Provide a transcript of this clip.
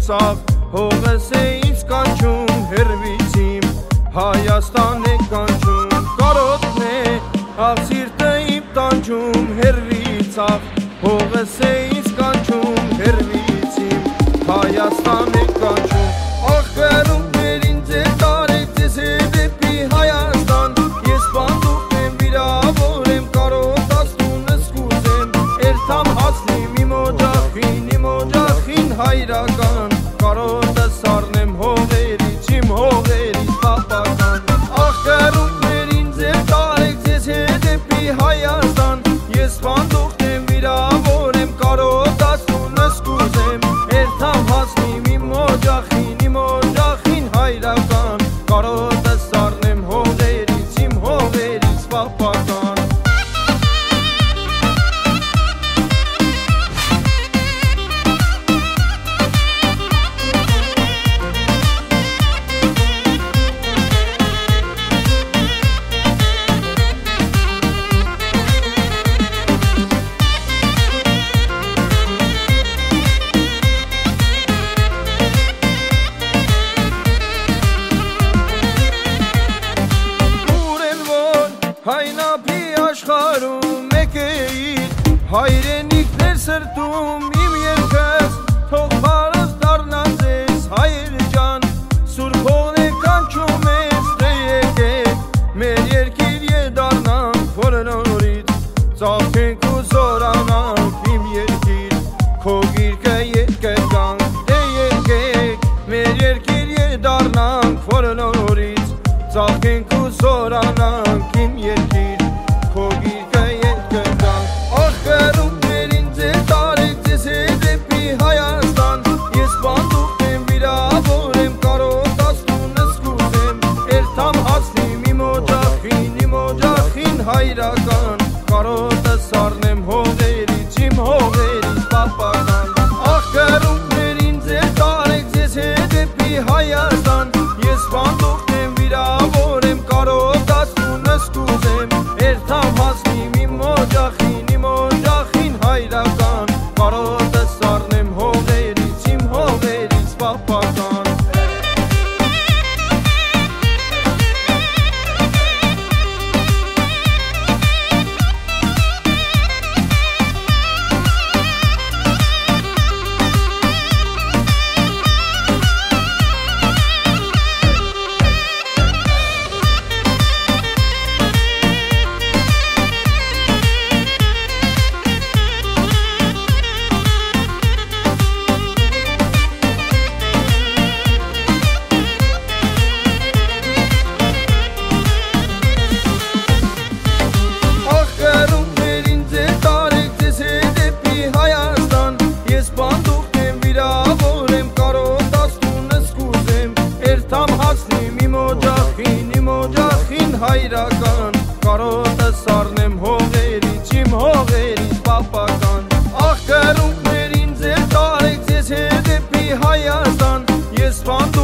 ծաղ հողս է ինձ կանչում հերվից իմ Հայաստան է կանչում կարոտն է աղ սիրտը իմ տանջում հերվից ծաղ հողս է ինձ կանչում հերվից իմ Հայաստան է կանչում աղ կերումներ ինձ է տարեք ձեզ է դեպի Հայաստան ես բանդուկ եմ վիրավոր եմ կարոտաստունս կուզեմ երթամ հասնիմ իմ օջախին հայրական կարոտը սառնեմ հողերից իմ հողերից պապական աղ կերումներ ինձ է տարեք ձեզ է դեպի Հայաստան ես բանդուկ եմ վիրավոր եմ կարոտաստունս կուզեմ երթամ հասնիմ իմ օջախին հայրական կարոտը սառնեմ հողերից իմ հողերից պապական Հայնապի աշխարում մեկ էիր հայրենիքներ սրտում իմ երկս թող բարս դառնան ձեզ հայր ջան սուրբ հողն է կանչում ես դե եկեք մեր երկիր դառնանք որ նորից ծաղկենք ու զորանանք իմ երկիր քո գիրկը երկեկանք դե եկեք մեր երկիր դառնանք որ նորից ծաղկենք ու զորանանք իմ երկիր քո գիրկը երկեկանք աղ կերումներ ինձ է տարեք ձեզ է դեպի Հայաստան ես բանդուկ եմ վիրավոր եմ կարոտաստունս կուզեմ երթամ հասնիմ իմ օջախին հայրական կարոտը սառնեմ հողերից իմ հողերից պապական աղ կերումներ ինձ է տարեք ձեզ է դեպի Հայաստան ես բանդուկ եմ վիրավոր եմ կարոտաստունս կուզեմ երթամ հասնիմ իմ օջախին հայրական կարոտը սառնեմ հողերից իմ հողերից պապական հայրական կարոտը սառնեմ հողերից իմ հողերից պապական աղ կերումներ ինձ է տարեք ձեզ է դեպի Հայաստան ես բանդուկ